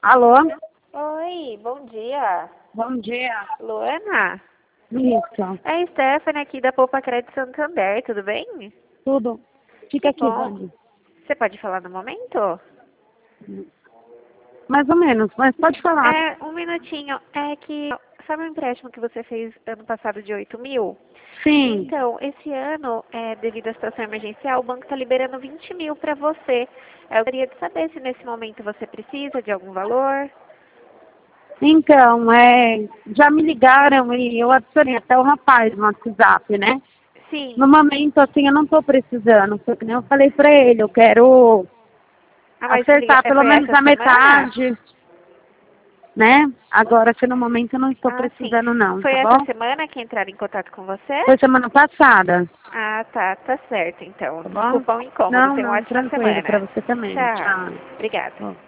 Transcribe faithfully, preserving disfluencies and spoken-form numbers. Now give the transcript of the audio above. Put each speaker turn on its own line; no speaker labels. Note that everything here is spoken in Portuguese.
Alô?
Oi, bom dia.
Bom dia.
Luana?
Isso.
É a Stephanie aqui da Poupa Crédito Santander, tudo bem?
Tudo. Fica
Que
aqui,
bom.
Vani.
Você pode falar no momento?
Mais ou menos, mas pode falar.
É, um minutinho. É que, sabe o empréstimo que você fez ano passado de oito mil?
Sim.
Então, esse ano, é, devido à situação emergencial, o banco está liberando vinte mil para você. Eu gostaria de saber se nesse momento você precisa de algum valor.
Então, é, já me ligaram e eu adicionei até o rapaz no WhatsApp, né?
Sim.
No momento, assim, eu não estou precisando, porque nem eu falei pra ele, eu quero
Ah, mas liga-
acertar
é,
pelo
foi
menos
essa
a
semana?
metade, né? Agora, que no momento eu não estou
Ah, sim.
precisando não,
Foi
tá
essa
bom?
semana que entraram em contato com você?
Foi semana passada,
Ah, tá. Tá certo, então.
tá bom?
Desculpa o incômodo.
Não,
Tenha uma
não,
ótima
tranquilo, pra
semana.
você também.
Tchau.
Tchau.
Obrigada.
Ó.